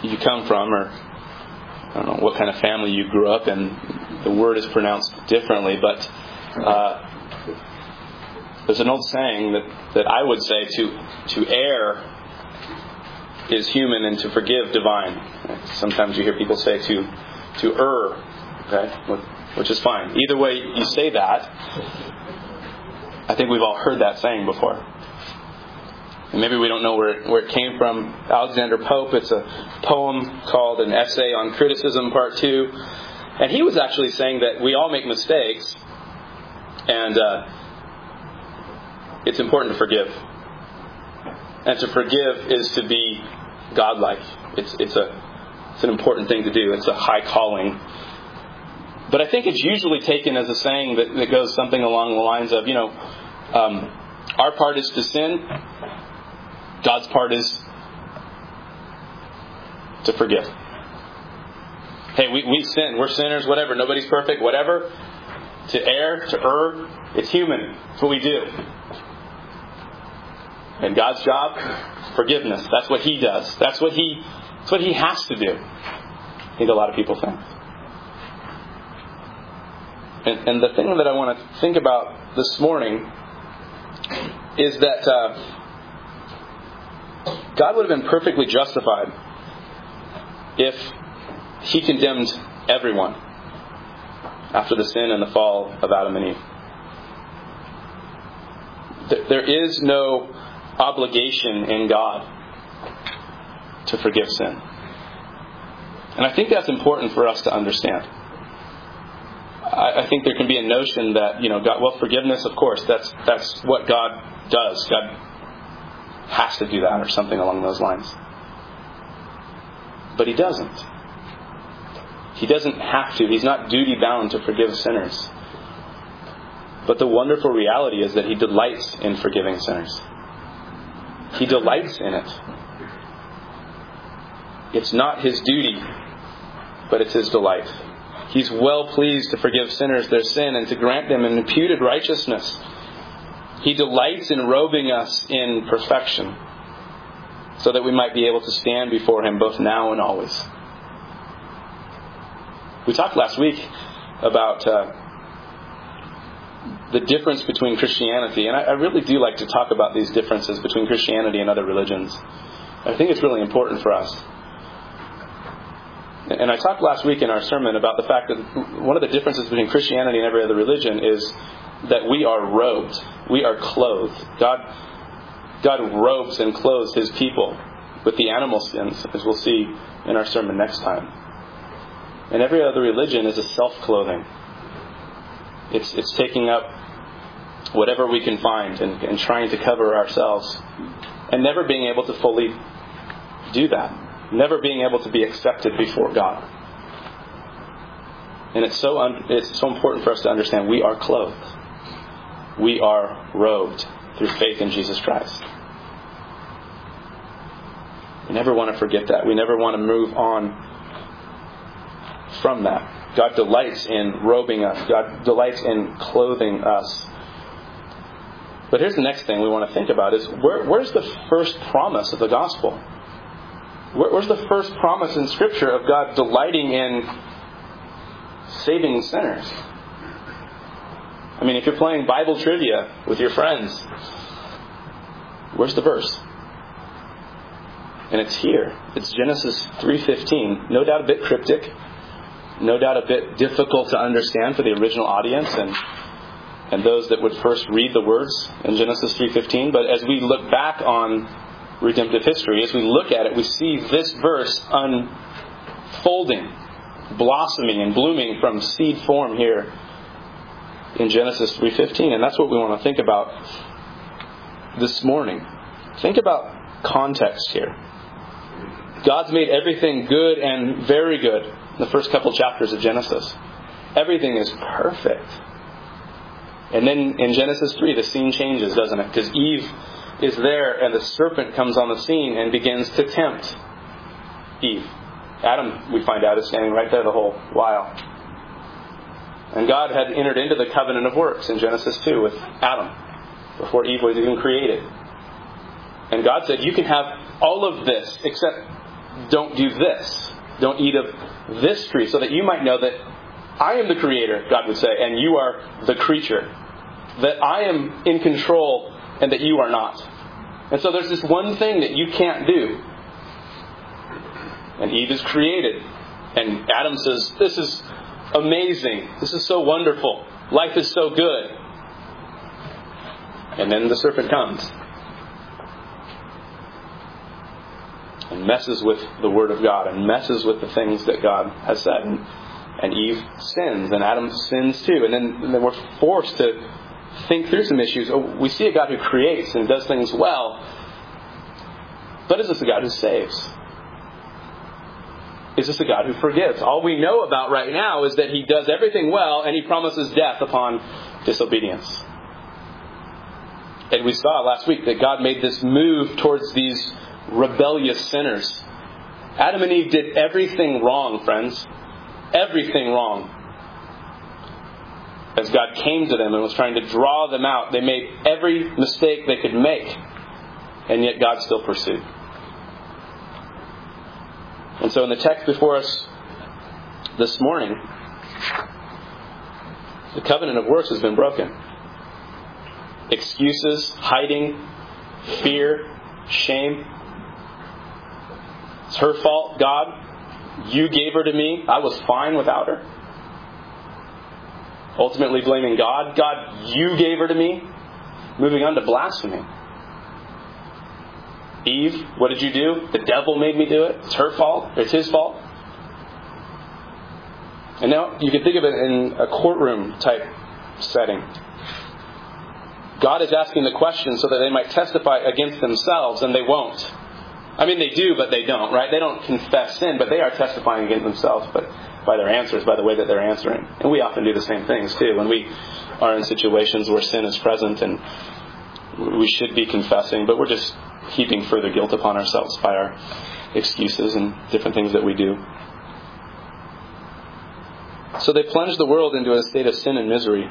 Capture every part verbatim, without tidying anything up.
you come from, or I don't know what kind of family you grew up in. The word is pronounced differently, but uh, there's an old saying that, that I would say to to err is human and to forgive divine. Sometimes you hear people say to to err, okay, which is fine. Either way you say that, I think we've all heard that saying before. And maybe we don't know where it, where it came from. Alexander Pope, it's a poem called An Essay on Criticism, Part two. And he was actually saying that we all make mistakes, and uh, it's important to forgive. And to forgive is to be godlike. It's it's a it's an important thing to do. It's a high calling. But I think it's usually taken as a saying that, that goes something along the lines of, you know, um, our part is to sin. God's part is to forgive. Hey, we, we sin. We're sinners, whatever. Nobody's perfect, whatever. To err, to err, it's human. It's what we do. And God's job, forgiveness. That's what He does. That's what He, that's what He has to do. I think a lot of people think. And, and the thing that I want to think about this morning is that uh, God would have been perfectly justified if He condemned everyone after the sin and the fall of Adam and Eve. There is no obligation in God to forgive sin. And I think that's important for us to understand. I think there can be a notion that, you know, God, well, forgiveness, of course, that's that's what God does. God has to do that or something along those lines. But He doesn't. He doesn't have to. He's not duty bound to forgive sinners. But the wonderful reality is that He delights in forgiving sinners. He delights in it. It's not His duty, but it's His delight. He's well pleased to forgive sinners their sin and to grant them an imputed righteousness. He delights in robing us in perfection so that we might be able to stand before Him both now and always. We talked last week about uh, the difference between Christianity, and I, I really do like to talk about these differences between Christianity and other religions. I think it's really important for us. And I talked last week in our sermon about the fact that one of the differences between Christianity and every other religion is that we are robed. We are clothed. God, God robes and clothes His people with the animal skins, as we'll see in our sermon next time. And every other religion is a self-clothing. It's it's taking up whatever we can find and, and trying to cover ourselves, and never being able to fully do that. Never being able to be accepted before God. And it's so un- it's so important for us to understand we are clothed. We are robed through faith in Jesus Christ. We never want to forget that. We never want to move on from that. God delights in robing us. God delights in clothing us. But here's the next thing we want to think about is where, where's the first promise of the gospel? Where's the first promise in Scripture of God delighting in saving sinners? I mean, if you're playing Bible trivia with your friends, where's the verse? And it's here. It's Genesis three fifteen. No doubt a bit cryptic. No doubt a bit difficult to understand for the original audience and and those that would first read the words in Genesis three fifteen. But as we look back on redemptive history, as we look at it, we see this verse unfolding, blossoming and blooming from seed form here in Genesis three fifteen. And that's what we want to think about this morning. Think about context here. God's made everything good and very good in the first couple chapters of Genesis. Everything is perfect. And then in Genesis three, the scene changes, doesn't it? Because Eve is there and the serpent comes on the scene and begins to tempt Eve. Adam, we find out, is standing right there the whole while. And God had entered into the covenant of works in Genesis two with Adam before Eve was even created. And God said, you can have all of this except don't do this. Don't eat of this tree, so that you might know that I am the creator, God would say, and you are the creature. That I am in control and that you are not. And so there's this one thing that you can't do. And Eve is created. And Adam says, this is amazing. This is so wonderful. Life is so good. And then the serpent comes and messes with the Word of God and messes with the things that God has said. And, and Eve sins, and Adam sins too. And then, and then we're forced to think through some issues. Oh, we see a God who creates and does things well, but is this a God who saves? Is this a God who forgives? All we know about right now is that He does everything well, and He promises death upon disobedience. And we saw last week that God made this move towards these rebellious sinners. Adam and Eve did everything wrong, friends. Everything wrong. As God came to them and was trying to draw them out, they made every mistake they could make. And yet God still pursued. And so in the text before us this morning, the covenant of works has been broken. Excuses, hiding, fear, shame. It's her fault, God. You gave her to me. I was fine without her. Ultimately blaming God. God, you gave her to me. Moving on to blasphemy. Eve, what did you do? The devil made me do it. It's her fault. It's his fault. And now you can think of it in a courtroom type setting. God is asking the question so that they might testify against themselves, and they won't. I mean, they do, but they don't, right? They don't confess sin, but they are testifying against themselves, but by their answers, by the way that they're answering. And we often do the same things, too. When we are in situations where sin is present and we should be confessing, but we're just heaping further guilt upon ourselves by our excuses and different things that we do. So they plunge the world into a state of sin and misery.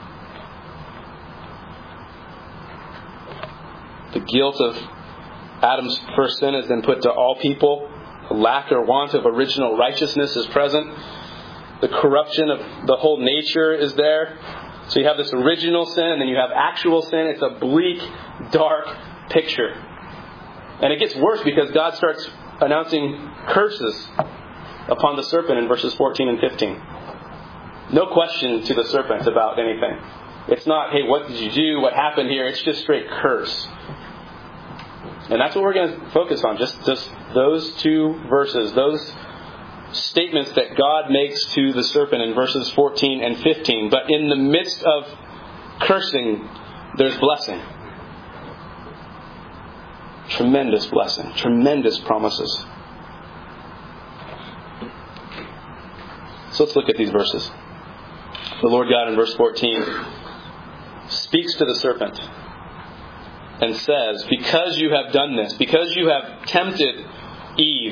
The guilt of Adam's first sin is then put to all people. The lack or want of original righteousness is present. The corruption of the whole nature is there. So you have this original sin, and then you have actual sin. It's a bleak, dark picture. And it gets worse because God starts announcing curses upon the serpent in verses fourteen and fifteen. No question to the serpent about anything. It's not, hey, what did you do? What happened here? It's just straight curse. And that's what we're going to focus on. Just, just those two verses. Those statements that God makes to the serpent in verses fourteen and fifteen. But in the midst of cursing, there's blessing. Tremendous blessing. Tremendous promises. So let's look at these verses. The Lord God in verse fourteen speaks to the serpent and says, because you have done this, because you have tempted Eve,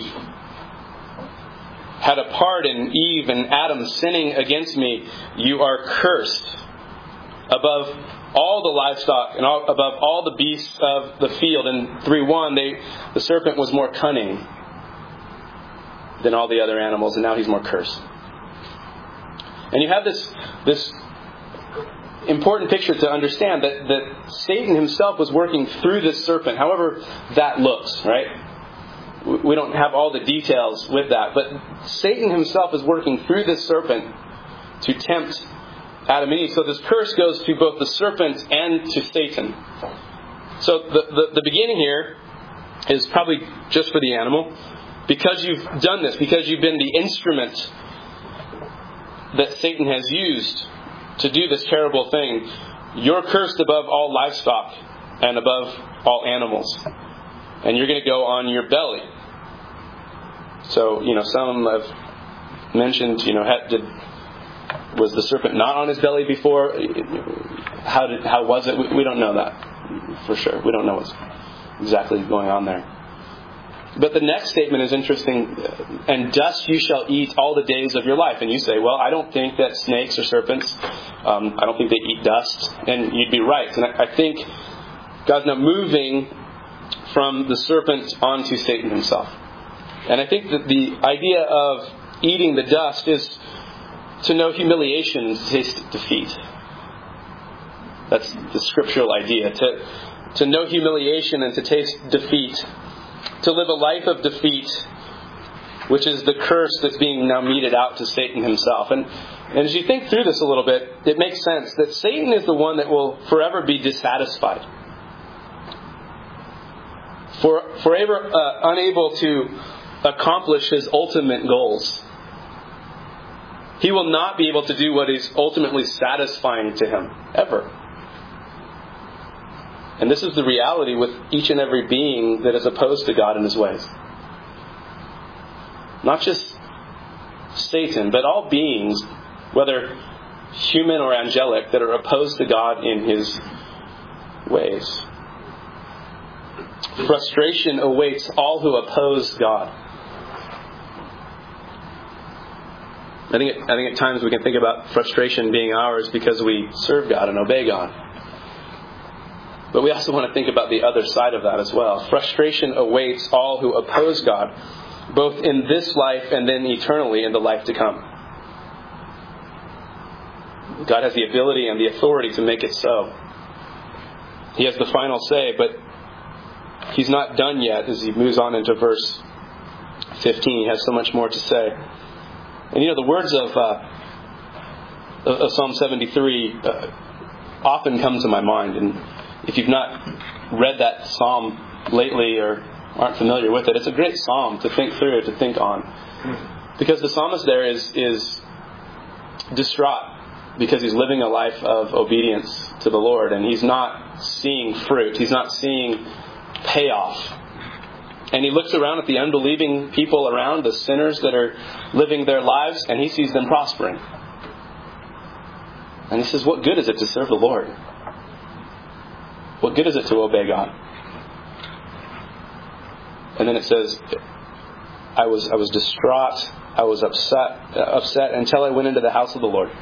had a part in Eve and Adam sinning against me, you are cursed above all the livestock and all, above all the beasts of the field. In three one, they, the serpent was more cunning than all the other animals, and now he's more cursed. And you have this, this important picture to understand that, that Satan himself was working through this serpent, however that looks, right? We don't have all the details with that, but Satan himself is working through this serpent to tempt Adam and Eve. So this curse goes to both the serpent and to Satan. So the, the, the beginning here is probably just for the animal. Because you've done this, because you've been the instrument that Satan has used to do this terrible thing, you're cursed above all livestock and above all animals. And you're going to go on your belly. So, you know, some have mentioned, you know, had, did, was the serpent not on his belly before? How did, how was it? We, we don't know that for sure. We don't know what's exactly going on there. But the next statement is interesting. And dust you shall eat all the days of your life. And you say, well, I don't think that snakes or serpents, um, I don't think they eat dust. And you'd be right. And I, I think God's now moving from the serpent onto Satan himself. And I think that the idea of eating the dust is to know humiliation and to taste defeat. That's the scriptural idea. To, to know humiliation and to taste defeat. To live a life of defeat, which is the curse that's being now meted out to Satan himself. And, and as you think through this a little bit, it makes sense that Satan is the one that will forever be dissatisfied. For, forever uh, unable to accomplish his ultimate goals. He will not be able to do what is ultimately satisfying to him, ever. And this is the reality with each and every being that is opposed to God in his ways. Not just Satan, but all beings, whether human or angelic, that are opposed to God in his ways. Frustration awaits all who oppose God. I think, I think at times we can think about frustration being ours because we serve God and obey God. But we also want to think about the other side of that as well. Frustration awaits all who oppose God, both in this life and then eternally in the life to come. God has the ability and the authority to make it so. He has the final say, but He's not done yet as He moves on into verse fifteen. He has so much more to say. And you know, the words of, uh, of Psalm seventy-three uh, often come to my mind. And if you've not read that psalm lately or aren't familiar with it, it's a great psalm to think through, to think on. Because the psalmist there is, is distraught because he's living a life of obedience to the Lord. And he's not seeing fruit. He's not seeing payoff. And he looks around at the unbelieving people around, the sinners that are living their lives, and he sees them prospering. And he says, what good is it to serve the Lord? What good is it to obey God? And then it says, I was I was distraught, I was upset, uh, upset until I went into the house of the Lord.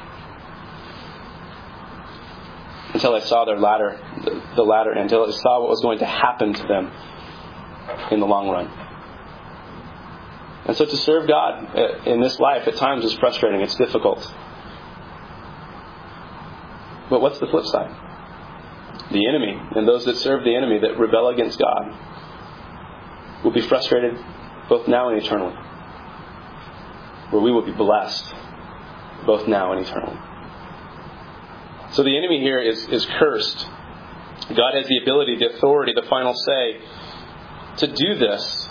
Until I saw their ladder, the, the ladder, until I saw what was going to happen to them in the long run. And so to serve God in this life at times is frustrating. It's difficult. But what's the flip side? The enemy and those that serve the enemy, that rebel against God, will be frustrated both now and eternally. Where we will be blessed both now and eternally. So the enemy here is, is cursed. God has the ability, the authority, the final say to do this.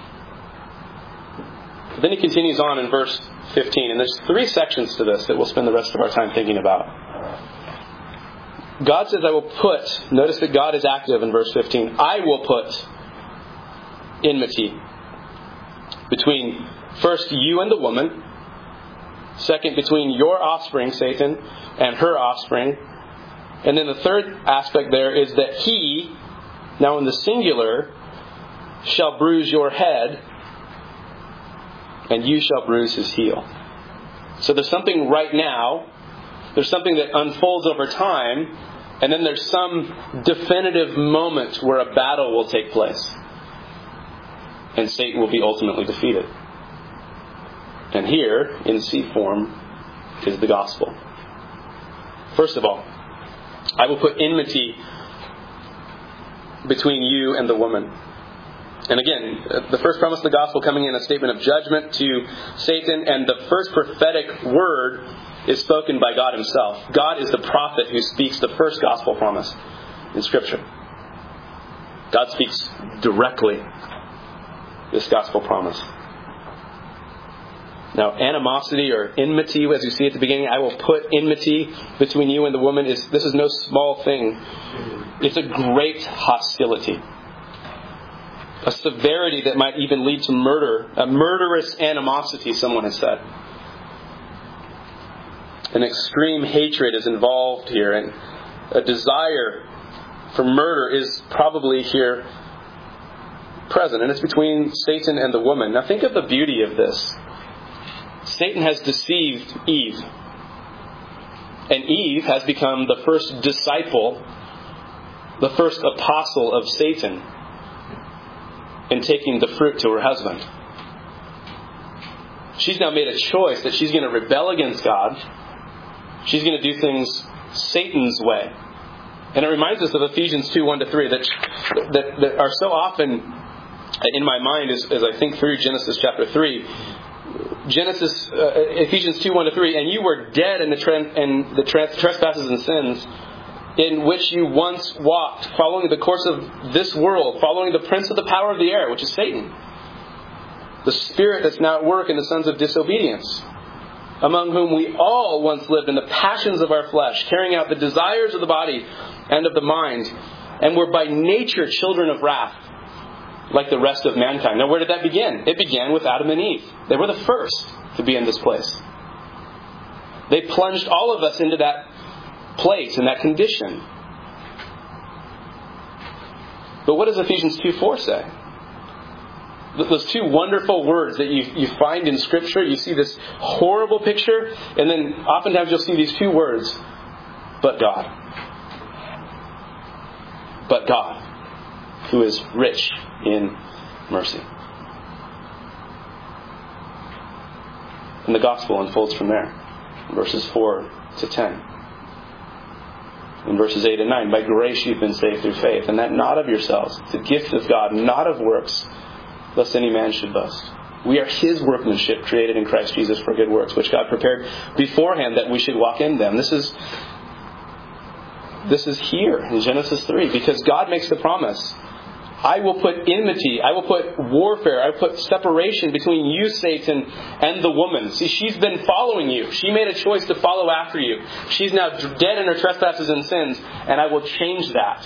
But then he continues on in verse fifteen. And there's three sections to this that we'll spend the rest of our time thinking about. God says, I will put, notice that God is active in verse fifteen. I will put enmity between first you and the woman. Second, between your offspring, Satan, and her offspring. And then the third aspect there is that he, now in the singular, shall bruise your head, and you shall bruise his heel. So there's something right now, there's something that unfolds over time, and then there's some definitive moment where a battle will take place. And Satan will be ultimately defeated. And here, in seed form, is the gospel. First of all, I will put enmity between you and the woman. And again, the first promise of the gospel coming in a statement of judgment to Satan, and the first prophetic word is spoken by God himself. God is the prophet who speaks the first gospel promise in Scripture. God speaks directly this gospel promise. Now, animosity or enmity, as you see at the beginning, I will put enmity between you and the woman. Is this is no small thing. It's a great hostility. A severity that might even lead to murder. A murderous animosity, someone has said. An extreme hatred is involved here, and a desire for murder is probably here present. And it's between Satan and the woman. Now think of the beauty of this. Satan has deceived Eve. And Eve has become the first disciple, the first apostle of Satan in taking the fruit to her husband. She's now made a choice that she's going to rebel against God. She's going to do things Satan's way. And it reminds us of Ephesians two, one to three that, that, that are so often in my mind as, as I think through Genesis chapter three. Genesis, uh, Ephesians two, one to three, and you were dead in the, tre- in the tre- trespasses and sins in which you once walked, following the course of this world, following the prince of the power of the air, which is Satan. The spirit that's now at work in the sons of disobedience, among whom we all once lived in the passions of our flesh, carrying out the desires of the body and of the mind, and were by nature children of wrath, like the rest of mankind. Now, where did that begin? It began with Adam and Eve. They were the first to be in this place. They plunged all of us into that place and that condition. But what does Ephesians two four say? Those two wonderful words that you, you find in Scripture. You see this horrible picture, and then oftentimes you'll see these two words, but God. But God, who is rich in mercy. And the gospel unfolds from there. Verses four to ten. In verses eight and nine, by grace you've been saved through faith, and that not of yourselves, the gift of God, not of works, lest any man should boast. We are His workmanship, created in Christ Jesus for good works, which God prepared beforehand that we should walk in them. This is this is here in Genesis three, because God makes the promise. I will put enmity, I will put warfare, I will put separation between you, Satan, and the woman. See, she's been following you. She made a choice to follow after you. She's now dead in her trespasses and sins, and I will change that.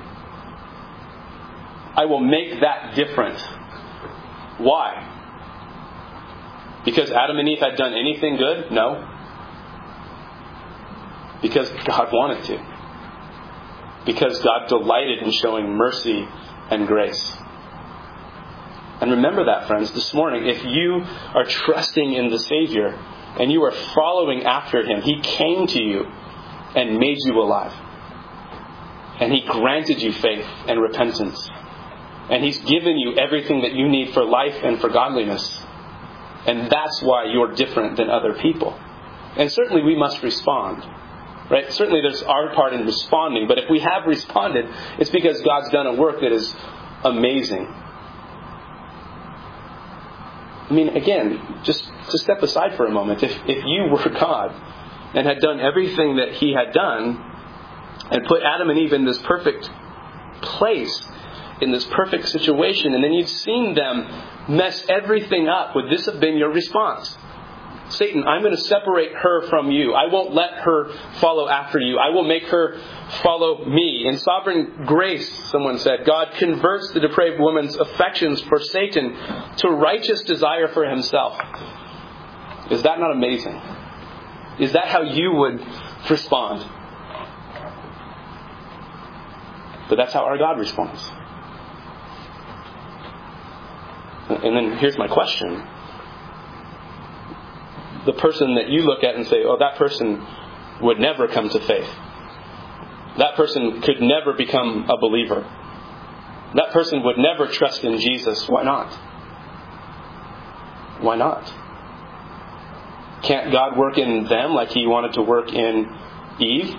I will make that different. Why? Because Adam and Eve had done anything good? No. Because God wanted to. Because God delighted in showing mercy and grace. And remember that, friends, this morning, if you are trusting in the Savior and you are following after Him, He came to you and made you alive. And He granted you faith and repentance. And He's given you everything that you need for life and for godliness. And that's why you're different than other people. And certainly we must respond. Right? Certainly there's our part in responding. But if we have responded, it's because God's done a work that is amazing. I mean, again, just to step aside for a moment. If, if you were God and had done everything that He had done and put Adam and Eve in this perfect place, in this perfect situation, and then you'd seen them mess everything up, would this have been your response? Satan, I'm going to separate her from you. I won't let her follow after you. I will make her follow me. In sovereign grace, someone said, God converts the depraved woman's affections for Satan to righteous desire for himself. Is that not amazing? Is that how you would respond? But that's how our God responds. And then here's my question. The person that you look at and say, oh, that person would never come to faith. That person could never become a believer. That person would never trust in Jesus. Why not? Why not? Can't God work in them like He wanted to work in Eve?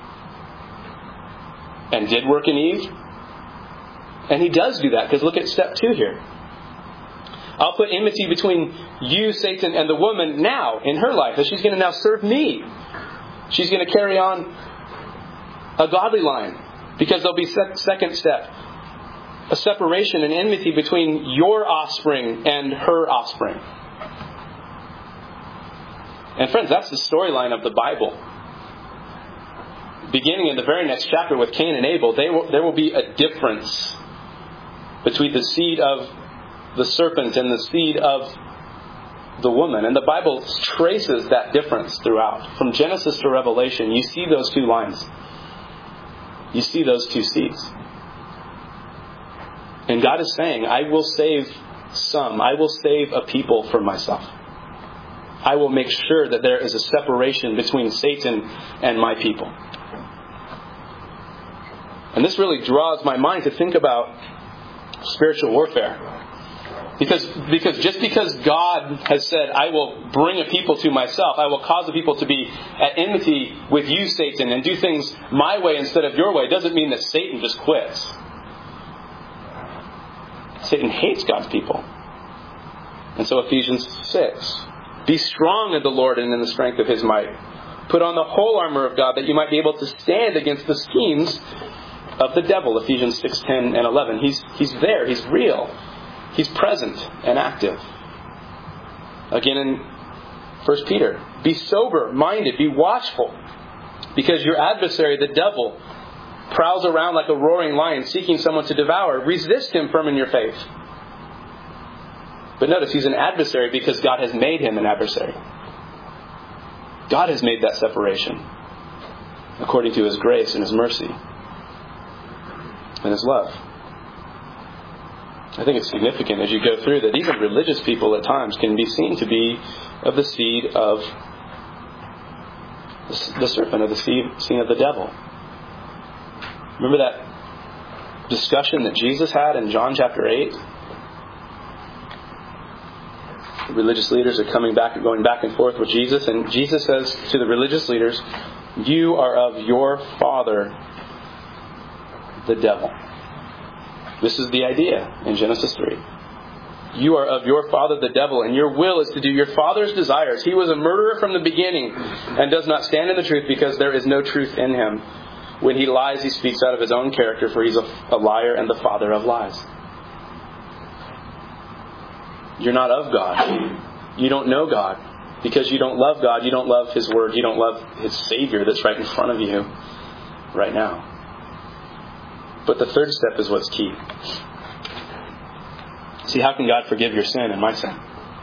And did work in Eve? And He does do that, because look at step two here. I'll put enmity between you, Satan, and the woman now in her life, that she's going to now serve me. She's going to carry on a godly line, because there'll be sec- second step, a separation and enmity between your offspring and her offspring. And friends, that's the storyline of the Bible. Beginning in the very next chapter with Cain and Abel, they will, there will be a difference between the seed of the serpent and the seed of the woman. And the Bible traces that difference throughout. From Genesis to Revelation, you see those two lines. You see those two seeds. And God is saying, I will save some. I will save a people for myself. I will make sure that there is a separation between Satan and my people. And this really draws my mind to think about spiritual warfare. Because, because just because God has said, I will bring a people to myself, I will cause the people to be at enmity with you, Satan, and do things my way instead of your way, doesn't mean that Satan just quits. Satan hates God's people. And so Ephesians six, be strong in the Lord and in the strength of His might. Put on the whole armor of God that you might be able to stand against the schemes of the devil. Ephesians six, ten, and eleven. He's, he's there. He's real. He's present and active. Again in First Peter, be sober-minded, be watchful, because your adversary, the devil, prowls around like a roaring lion seeking someone to devour. Resist him firm in your faith. But notice, he's an adversary because God has made him an adversary. God has made that separation according to His grace and His mercy and His love. I think it's significant as you go through that even religious people at times can be seen to be of the seed of the serpent, of the seed, seed of the devil. Remember that discussion that Jesus had in John chapter eight? The religious leaders are coming back and going back and forth with Jesus, and Jesus says to the religious leaders, you are of your father, the devil. This is the idea in Genesis three. You are of your father the devil, and your will is to do your father's desires. He was a murderer from the beginning and does not stand in the truth because there is no truth in him. When he lies, he speaks out of his own character, for he's a, a liar and the father of lies. You're not of God. You don't know God. Because you don't love God, you don't love His Word, you don't love His Savior that's right in front of you right now. But the third step is what's key. See, how can God forgive your sin and my sin?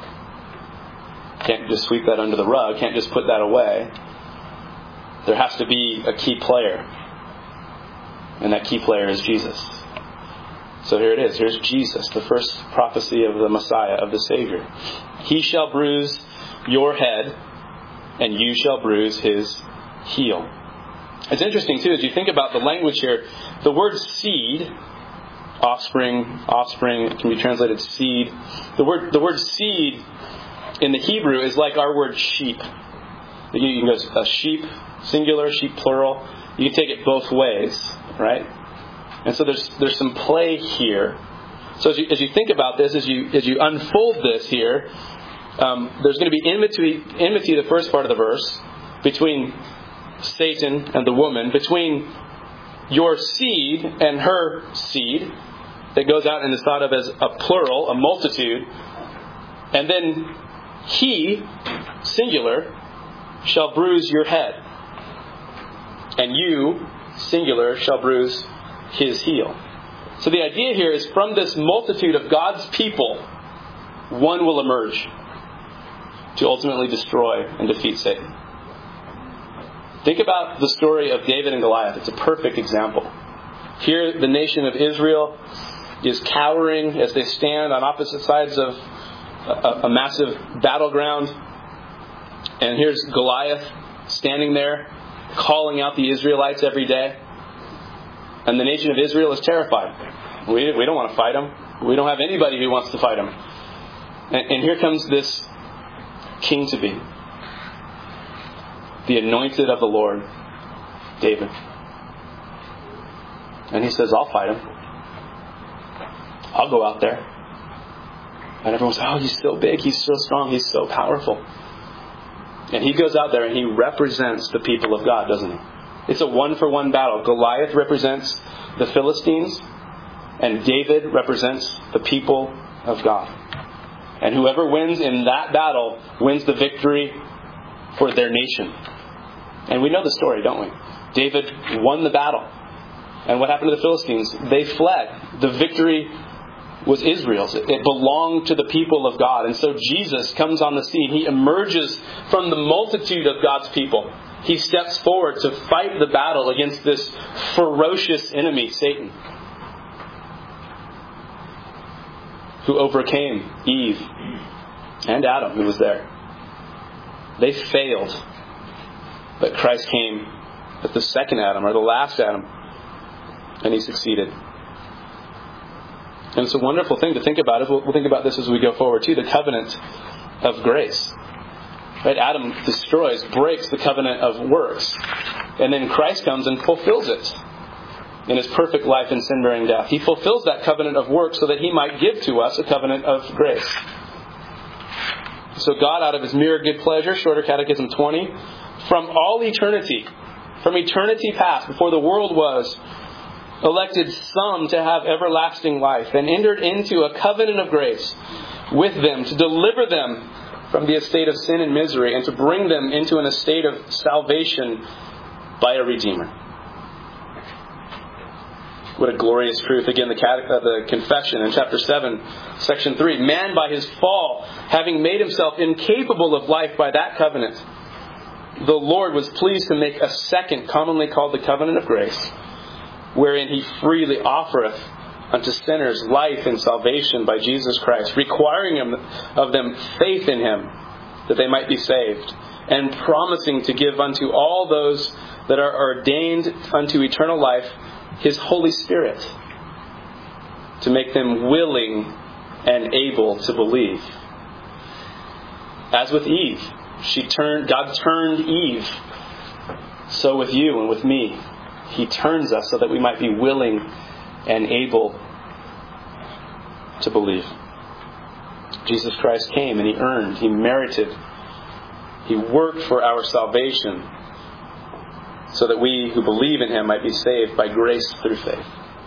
Can't just sweep that under the rug, can't just put that away. There has to be a key player. And that key player is Jesus. So here it is. Here's Jesus, the first prophecy of the Messiah, of the Savior. He shall bruise your head, and you shall bruise his heel. It's interesting, too, as you think about the language here, the word seed, offspring, offspring, it can be translated seed. The word, the word seed in the Hebrew is like our word sheep. You can go a sheep, singular, sheep, plural. You can take it both ways, right? And so there's there's some play here. So as you, as you think about this, as you as you unfold this here, um, there's going to be enmity, enmity, the first part of the verse, between Satan and the woman, between your seed and her seed, that goes out and is thought of as a plural, a multitude, and then he, singular, shall bruise your head, and you, singular, shall bruise his heel. So the idea here is from this multitude of God's people, one will emerge to ultimately destroy and defeat Satan. Think about the story of David and Goliath. It's a perfect example. Here, the nation of Israel is cowering as they stand on opposite sides of a, a massive battleground. And here's Goliath standing there, calling out the Israelites every day. And the nation of Israel is terrified. We, we don't want to fight him. We don't have anybody who wants to fight him. And, and here comes this king-to-be, the anointed of the Lord, David. And he says, I'll fight him. I'll go out there. And everyone says, oh, he's so big, he's so strong, he's so powerful. And he goes out there and he represents the people of God, doesn't he? It's a one-for-one battle. Goliath represents the Philistines, and David represents the people of God. And whoever wins in that battle wins the victory for their nation. And we know the story, don't we? David won the battle. And what happened to the Philistines? They fled. The victory was Israel's. It belonged to the people of God. And so Jesus comes on the scene. He emerges from the multitude of God's people. He steps forward to fight the battle against this ferocious enemy, Satan, who overcame Eve and Adam, who was there. They failed. But Christ came as the second Adam, or the last Adam, and he succeeded. And it's a wonderful thing to think about. We'll, we'll think about this as we go forward too. The covenant of grace. Right? Adam destroys, breaks the covenant of works. And then Christ comes and fulfills it in His perfect life and sin-bearing death. He fulfills that covenant of works so that He might give to us a covenant of grace. So God, out of His mere good pleasure, Shorter Catechism twenty, from all eternity, from eternity past, before the world was, elected some to have everlasting life and entered into a covenant of grace with them to deliver them from the estate of sin and misery and to bring them into an estate of salvation by a Redeemer. What a glorious truth. Again, the, catech- uh, the confession in chapter seven, section three. Man by his fall, having made himself incapable of life by that covenant, the Lord was pleased to make a second, commonly called the covenant of grace, wherein He freely offereth unto sinners life and salvation by Jesus Christ, requiring of them faith in Him that they might be saved, and promising to give unto all those that are ordained unto eternal life His Holy Spirit, to make them willing and able to believe. As with Eve, she turned. God turned Eve. So with you and with me, He turns us so that we might be willing and able to believe. Jesus Christ came and He earned, He merited, He worked for our salvation so that we who believe in Him might be saved by grace through faith.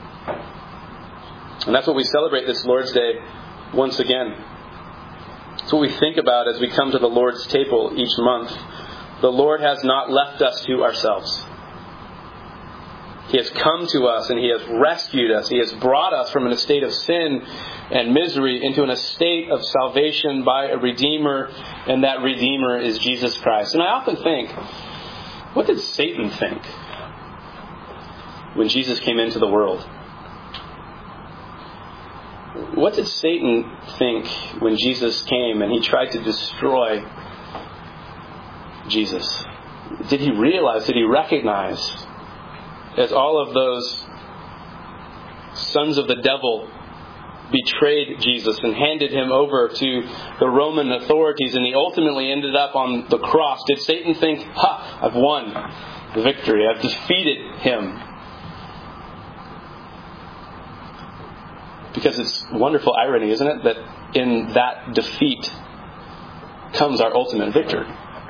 And that's what we celebrate this Lord's Day once again. It's what we think about as we come to the Lord's table each month. The Lord has not left us to ourselves. He has come to us and He has rescued us. He has brought us from an estate of sin and misery into an estate of salvation by a Redeemer, and that Redeemer is Jesus Christ. And I often think, what did Satan think when Jesus came into the world? What did Satan think when Jesus came and he tried to destroy Jesus? Did he realize, did he recognize, as all of those sons of the devil betrayed Jesus and handed Him over to the Roman authorities, and He ultimately ended up on the cross, did Satan think, ha, I've won the victory, I've defeated him? Because it's wonderful irony, isn't it, that in that defeat comes our ultimate victory.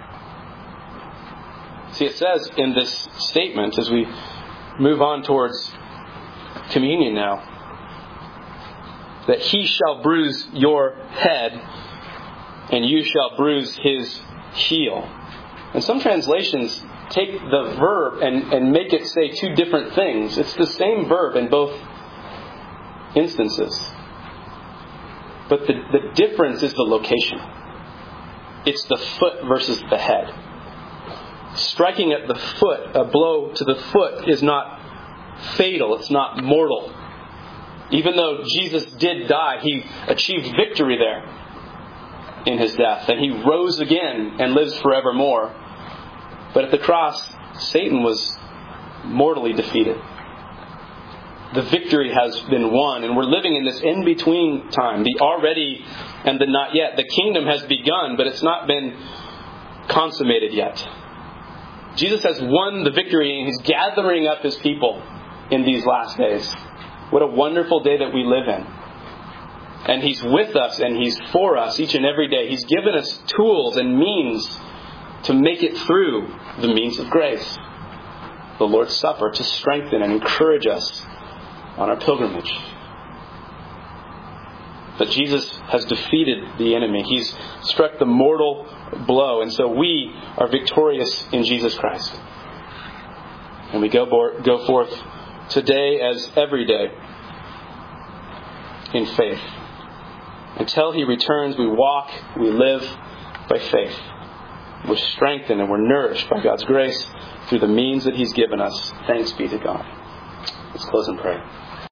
See, it says in this statement, as we move on towards communion now, that He shall bruise your head and you shall bruise His heel. And some translations take the verb and, and make it say two different things. It's the same verb in both instances. But the, the difference is the location. It's the foot versus the head. Striking at the foot, a blow to the foot, is not fatal. It's not mortal. Even though Jesus did die, He achieved victory there in His death. And He rose again and lives forevermore. But at the cross, Satan was mortally defeated. The victory has been won, and we're living in this in-between time, the already and the not yet. The kingdom has begun, but it's not been consummated yet. Jesus has won the victory, and He's gathering up His people in these last days. What a wonderful day that we live in. And He's with us and He's for us each and every day. He's given us tools and means to make it through the means of grace. The Lord's Supper, to strengthen and encourage us on our pilgrimage. But Jesus has defeated the enemy. He's struck the mortal blow. And so we are victorious in Jesus Christ. And we go, go forth today as every day in faith. Until He returns, we walk, we live by faith. We're strengthened and we're nourished by God's grace through the means that He's given us. Thanks be to God. Let's close in prayer.